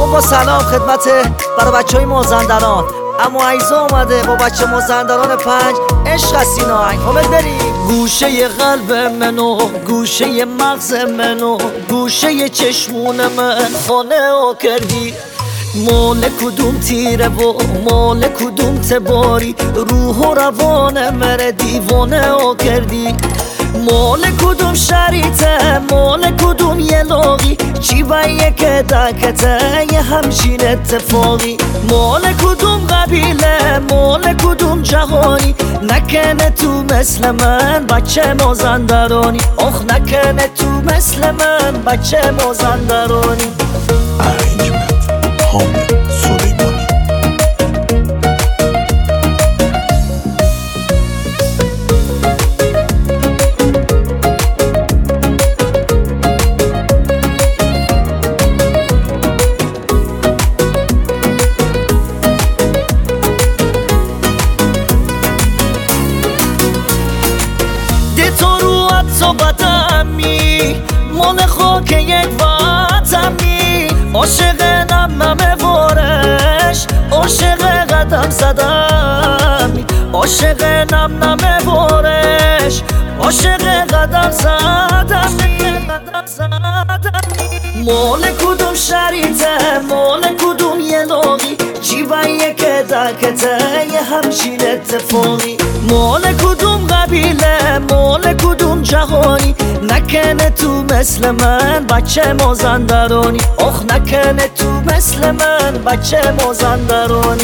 با سلام خدمت برای بچه های مازندران. اما عیزا اومده با بچه مازندران 5 عشق از این آهنگ. خب بریم. گوشه قلب منو، گوشه مغز منو، گوشه چشمون من خانه ها کردی. مال کدوم تیره و مال کدوم تباری، روح و روان من دیوانه ها کردی. مال کدوم شریطه، مال کدوم یلاقی، چی بایه که دکته یه همچین اتفاقی. مال کدوم قبیله، مال کدوم جهانی، نکنه تو مثل من بچه مازندرانی. آخ نکنه تو مثل من بچه مازندرانی. Arrangement حامد سلیمانی. تو رو حتی بدمی، مال خاک یک وطنی. عاشق نمنمه وارش، عاشق قدم زدمی، عاشق نمنمه وارش، عاشق قدم زدمی. مال کدوم شریطه، مال کدوم یلاقی، جیبایه که دکته یه همچین اتفاقی. مال کدوم قبیله، مال کدوم جهانی، نکنه تو مثل من بچه مازندرانی. آخ نکنه تو مثل من بچه مازندرانی.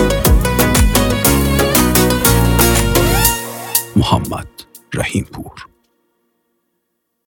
محمد رحیم پور.